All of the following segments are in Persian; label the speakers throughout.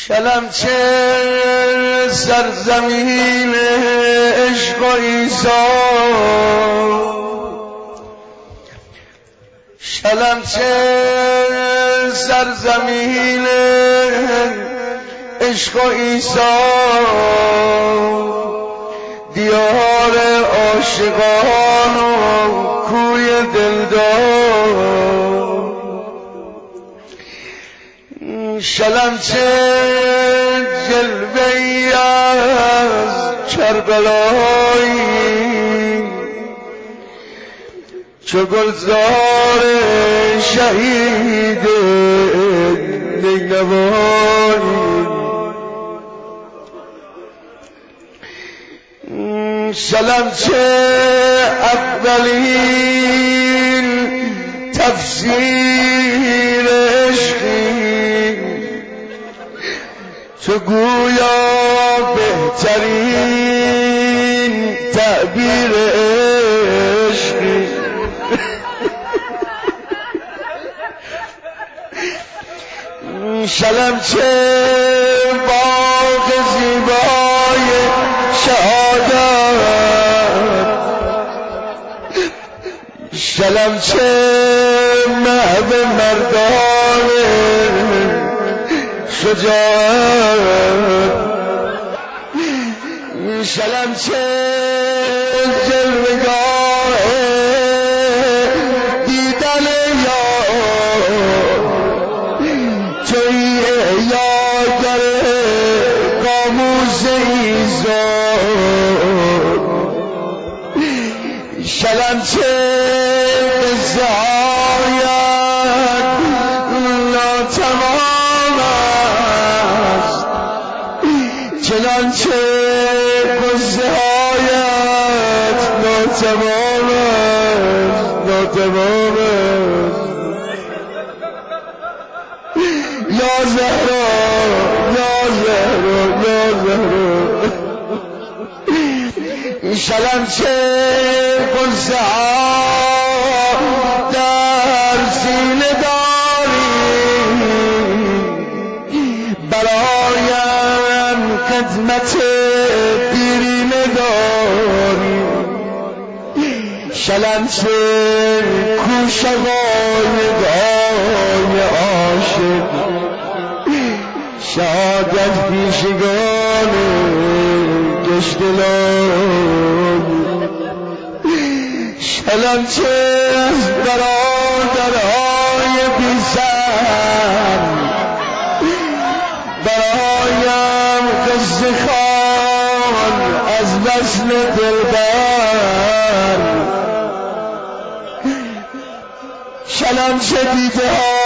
Speaker 1: شلمچه سرزمین عشق و عیسی، شلمچه سرزمین عشق و عیسی، دیار عاشقان و کوی دلدار. شلمچه جلوه‌ای از کربلایی، چو گلزار شهید نینوایی. شلمچه اولین تفسیر عشقی، تو گویا بهترین تعبیر عشقی. شلمچه باغ زیبای شهادت، شلمچه محو مردان شجاعت. شلمچه جلوه‌گاه دیدن یار، تویی احیاگر قاموس ایزاد. شلمچه قصه هایت ناتمام است، چنانچه قصه هایت ناتمام است، ناتمام است. یا زهرا یا زهرا یا زهرا. شلمچه قصه ها در سینه داری، برایم خدمت دیرینه داری. شلمچه کو شقایق‌های عاشق، شهادت پیشگان گشتلان. شلمچه از برادرهای بی‌سر، برایم قصه خوان از وصل دلبر. شلمچه دیده ها،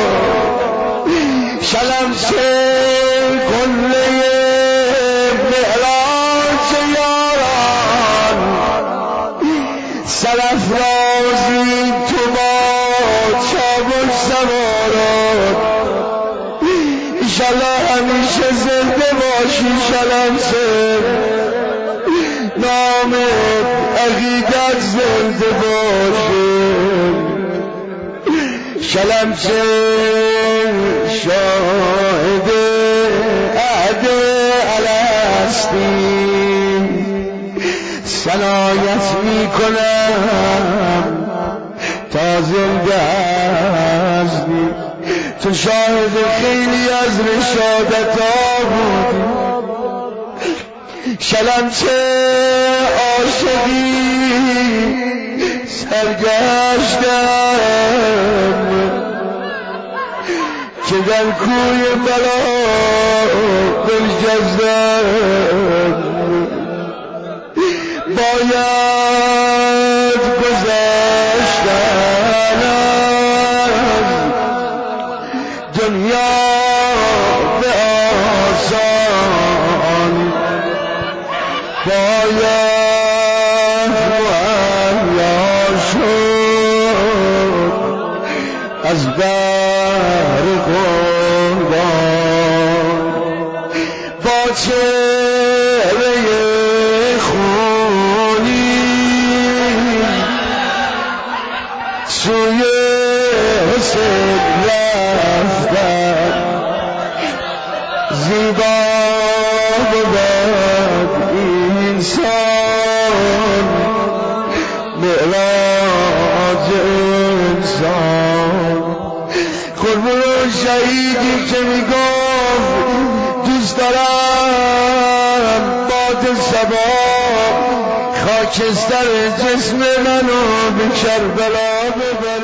Speaker 1: شلمچه قله معراج یاران، سرافرازی تو با چابک سواران. انشالله همیشه زنده باشی شلمچه، نام عقیدت زنده باشه. شلمچه شاهد عهد الستی، ثنایت می کنم تا زنده هستی. تو شاهد خیلی از رشادت ها بودی. شلمچه عاشقی سرگشتم، که در کوی بلا دلجزم. باید گذشتن از دنیا به آسان، باید مهیا شد از بر قربان. با چهره خونی سوی حسین رفتم، زیبا بود انسان معراج انسان قربون شهیدی که میگفت دوست دارم باد صبا خاکستر جسم منو به کربلا ببر